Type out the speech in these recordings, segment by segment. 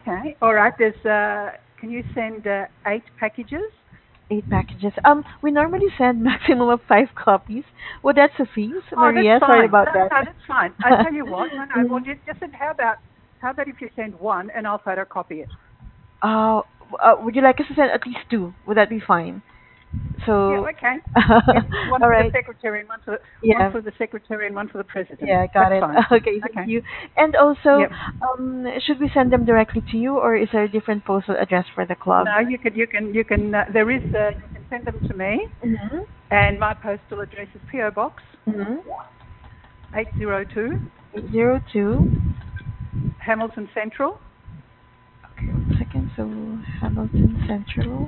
Okay. All right. Can you send 8 packages? 8 packages. We normally send maximum of 5 copies. Would that suffice, Oh, that's Maria? Sorry fine. about No, that. no, that's fine. I tell you what. No, no. Well, Mhm. just how about if you send one and I'll photocopy it? Uh, would you like us to send at least two? Would that be fine? Yeah. So, Okay. Yeah. One all for the right. secretary and one Yeah, for the secretary and one for the president. yeah, got That's it. fine. Okay, thank Okay. you. And also, Yep. should we send them directly to you, or is there a different postal address for the club? No, you can. You can send them to me, Mm-hmm. and my postal address is PO Box Mm-hmm. 802, 802. Hamilton Central Okay, 1 second. So, Hamilton Central.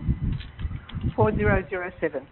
4007.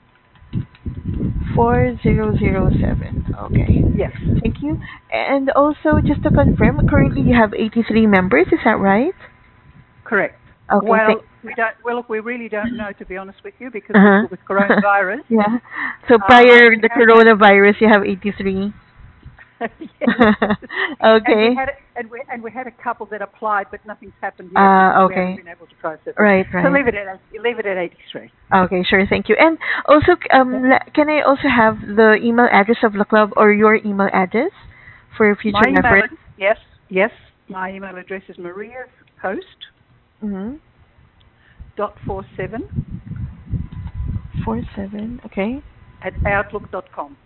4007. Okay. Yes. Thank you. And also, just to confirm, currently you have 83 members, is that right? Correct. Okay, thank. Well, we don't. Well, look, we really don't know, to be honest with you, because Uh-huh. with coronavirus. Yeah. So prior We the have had. coronavirus, you have 83. Yes. And we Okay. had we had a couple that applied, but nothing's happened yet because we haven't Okay. been able to process it. Right, So right. leave it at 83. Okay, sure, thank you. And also, Okay. can I also have the email address of the club or your email address for My future email. reference? Yes. Yes. My email address is Mm-hmm. mariapost.47 47. Okay. at outlook.com.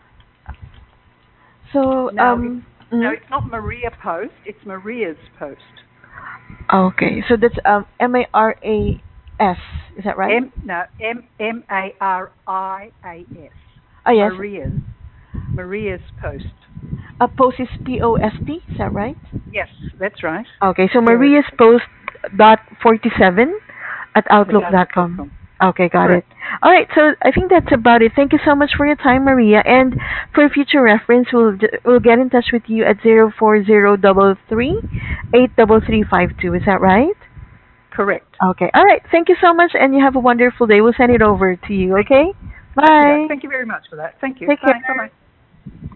So, Now, mhm. it's not Maria Post, it's Maria's Post. Okay, so that's MARAS. Is that right? Marias. Oh yes. Maria's Post. Post is POST. Is that right? Yes, that's right. Okay, so POS Maria's post dot 47 at at outlook dot com. outlook.com. Okay, got it. Correct. All right, so I think that's about it. Thank you so much for your time, Maria. And for future reference, we'll get in touch with you at 04033 83352. Is that right? Correct. Okay. All right. Thank you so much, and you have a wonderful day. We'll send it over to you. Thank, Okay. okay, Bye. thank you very much for that. Thank you. Take Bye. Bye-bye. care.